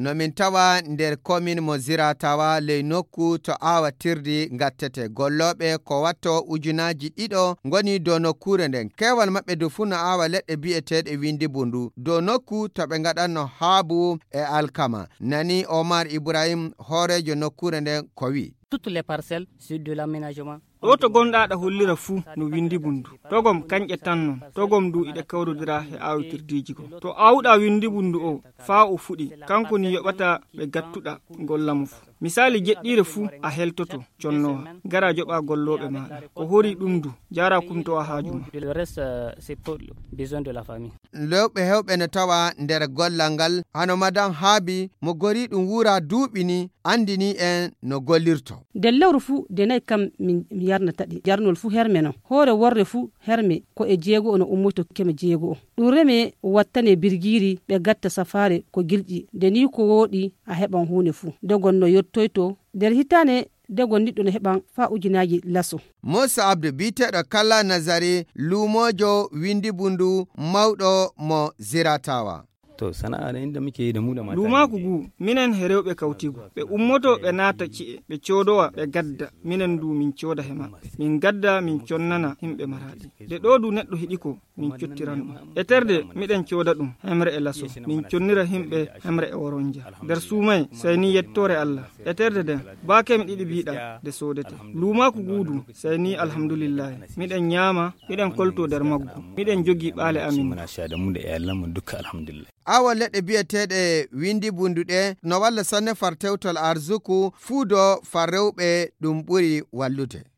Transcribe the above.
no min tawa nder commune mo Ziratawa ley nokku to awatirdi gattete golloɓe ko watto ujunaji 2 ngoni dow nokkure nden kewal maɓɓe du fu no awa leɗɗe bi'eteɗe windi bundu dow nokku to ɓe gaɗanno haabu e alkama nani Omar Ibrahim horejo nokkure nden ko wi toutes les parcelles sur de l'aménagement. ɗo to gonɗa ɗa hollira fuu no windi bundu togom kanƴe tan non togom du iɗe kawrodira e awitirtiji ko to awɗa windi bundu o faa o fuɗi kanko ni yoɓata ɓe gattuɗa gollamo fuu misali jeɗɗire fuu a heltoto connowa gara joɓa golloɓe maɗa ko hori ɗum du jara kumtowa haajuma. Le reste c'est pour besoin de la famille. lewɓe hewɓe ne tawa nder gollal ngal hano madam haabi mo gori ɗum wura duuɓini andini en no gollirto de lewru fuu de nayi kam mi yarnataɗi jarnol fuu herme non hoore worre fuu herme ko e jeego ono ummoto keme jeego o ɗum reme wattane birgiri ɓe gatta safare ko gilƴi de ni ko woɗi a heɓan hunde fuu dogon no yettoyto nder hitane degon niɗɗo no heɓan fa ujunaji laso. Musa Abdu biteɗo Kalla Nazari lumojo windi bundu mawɗo mo Ziratawa. To sana'a inda muke yi da mu da mata. Lumaku gu minen he rewɓe kawtigo ɓe ummoto ɓe naata ci'e ɓe codowa ɓe gadda minen du min coda he maɓɓe min gadda min connana himɓe maraɗi de ɗo du neɗɗo hiɗi ko min cottiran ɗum e terde miɗen coda ɗum hemre e laso min connira himɓe hemre e woronja nder suumay sey ni yettore Allah e terde den bakemi ɗiɗi biɗa de sodete lumaku gudu sey ni alhamdulillahi miɗen ñaama miɗen kolto nder maggu miɗen jogi ɓaale amin muna sha da mu da iyalan mu duka alhamdulillah. Awa leɗɗe bi'eteɗe windi bunduɗe no walla sanne fartewtol arzuku fuudo far rewɓe ɗum ɓuri wallude.